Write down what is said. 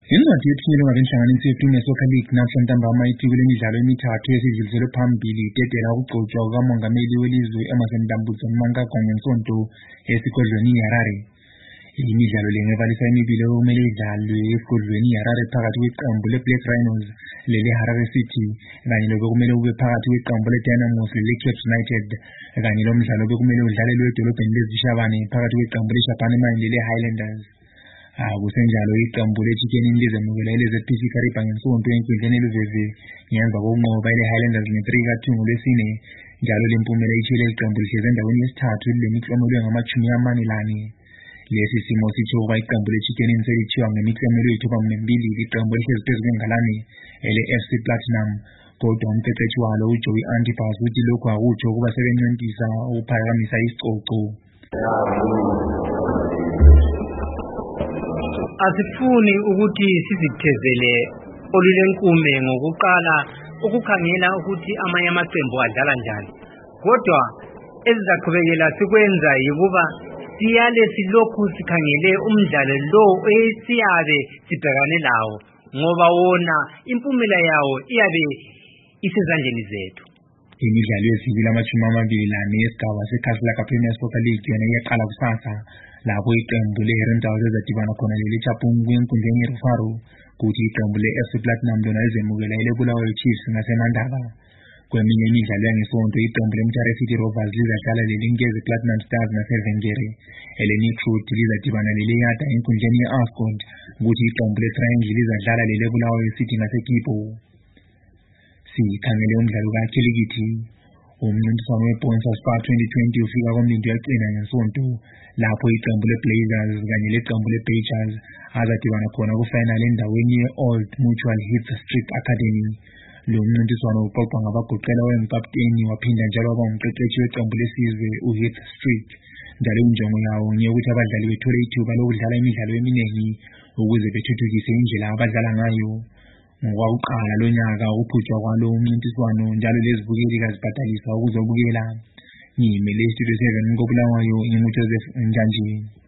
Incwadi yethunyelwe ngabenhlanganiso ye-Premier Soccer League namhla ntambama iphiko lemidlalo emithathu esidluliselwe phambili idedela ukugcotshwa kukamongameli welizwe Emmerson Mnangagwa ngeSonto esigodlweni iHarare. Imidlalo le ngebalisa emibili okumele idlalwe esigodlweni iHarare phakathi kweqembu leBlack Rhinos leleHarare City kanye lobekumele kube phakathi kweqembu leDynamos leleCape United kanye lomdlalo bekumele udlalelwe edolobheni leZishabane phakathi kweqembu leShabane Mine leleHighlanders. Kusenjalo iqembu leChicken lizemukela iZPC Kariba ngeSonto enkundleni eLuveve ngemva kokunqoba iHighlanders nge-3-2 ngolwesine, njalo lempumela itshiyele iqembu lihlezi endaweni yesithathu lilemiklomelo engama-40. Lesi simo sitsho ukuba iqembu leChicken selithiwa ngemiklomelo eyi-2 liqembu lihlezi phezu kwengalane ele-FC Platinum, kodwa umqeqeshi walo uJoey Antipas uthi lokhu akutsho ukuba sebenyontisa ukuphakamisa isicoco. Asifuni ukuthi sizithezele olulenkume ngokuqala ukukhangela ukuthi amanye amaqembu adlala njani, kodwa ezizaqhubekela sikwenza yikuba siyale silokhu sikhangele umdlalo lo esiyabe sibhekane lawo, ngoba wona impumela yawo iyabe isezandleni zethu. Imidlalo yesibili ama-24 yesigaba sekhasila kaPremier Soccer League yona iyaqala kusasa, lapho iqembu leHerentals ezadibana khona leleChapung kwenkundleni yeRufaro, kuthi iqembu le-FC Platinum lona lizemukela iBulawayo Chiefs ngaseMandaba. Kweminye imidlalo yangeSonto iqembu leMtare City Rovers lizadlala leliNkezi Platinum Stars ngaseVengere, eleNitroot lizadibana leleYada enkundleni ye-Ascot, kuthi iqembu leTriangle lizadlala leleBulawayo City ngaseKipo. Sikhangele umdlalo kakhilikithi. Umncintiswano weBonsa Spar 2020 ufika komlindo yaqina ngeSonto, lapho iqembu leBlazers kanye leqembu leBayers azadibana khona kufinal endaweni ye-Old Mutual Heath Street Academy. Lo mncintiswano uqoqwa ngabagoqela wengikapteni waphinda njalo waba ngumqeqeshi weqembu lesizwe uHeath Street, njalo injongo yawo ngeyokuthi abadlali bethole ithuba lokudlala imidlalo eminingi ukuze bethuthukise indlela abadlala ngayo. Ngokwakuqala lonyaka ukuphutshwa kwalo umncintiswano, njalo lezibukeli kazibhadaliswa ukuzobukela. Ngiyimele iStudio 7 koBulawayo, nginguJoseph Njanji.